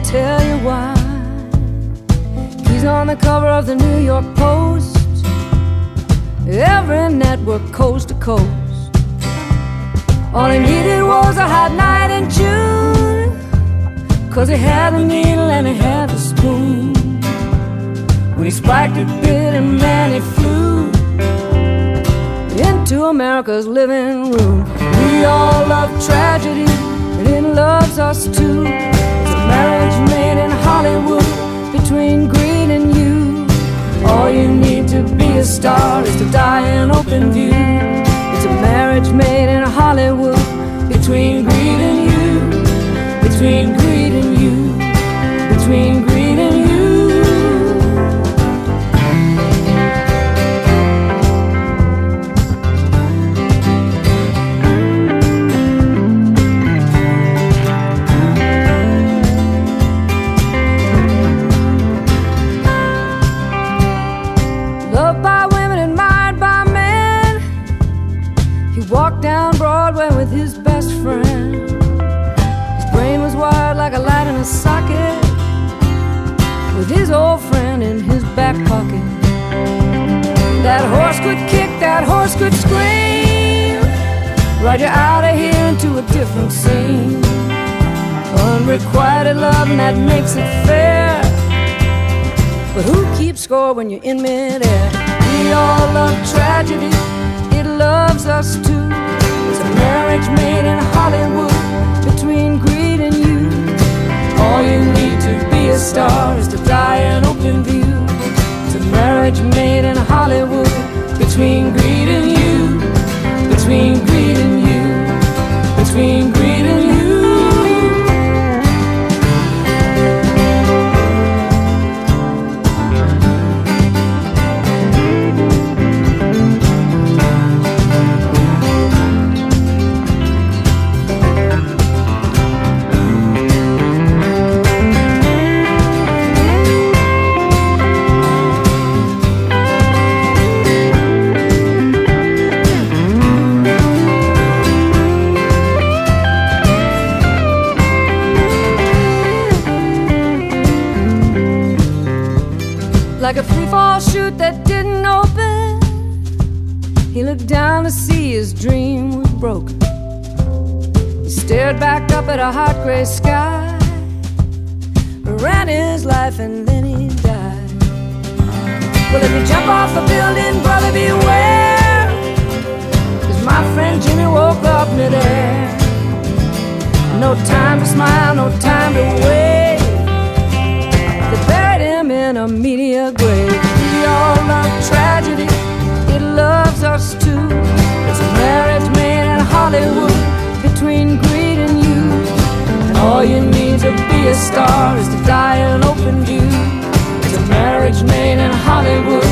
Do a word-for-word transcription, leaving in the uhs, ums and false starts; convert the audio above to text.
tell you why. He's on the cover of the New York Post, every network coast to coast. All he needed was a hot night in June, 'cause he had the needle and he had the spoon. When he spiked it, bit him, and he flew into America's living room. We all love tragedy, and it loves us too. It's a marriage made in Hollywood between greed and you. All you need to be a star is to die in open view. It's a marriage made in Hollywood between greed and you, between greed and you, between greed and you. Loved by women, admired by men, he walked down Broadway with his best friend. His brain was wired like a light in a socket, with his old friend in his back pocket. That horse could kick, that horse could scream, ride you out of here into a different scene. Unrequited love, and that makes it fair. But who keeps score when you're in midair? We all love tragedy, it loves us too. It's a marriage made in Hollywood between greed and you. All you need to be a star is to die in open view. It's a marriage made in Hollywood between greed and you, between greed and you, between greed and you. Like a free-fall chute that didn't open, he looked down to see his dream was broken. He stared back up at a hot gray sky, ran his life and then he died. Well, if you jump off a building, brother, beware, 'cause my friend Jimmy woke up midair. No time to smile, no time to wait. They buried him in a media grave. We all love tragedy, it loves us too. It's a marriage made in Hollywood between greed and you. And all you need to be a star is to die in open view. It's a marriage made in Hollywood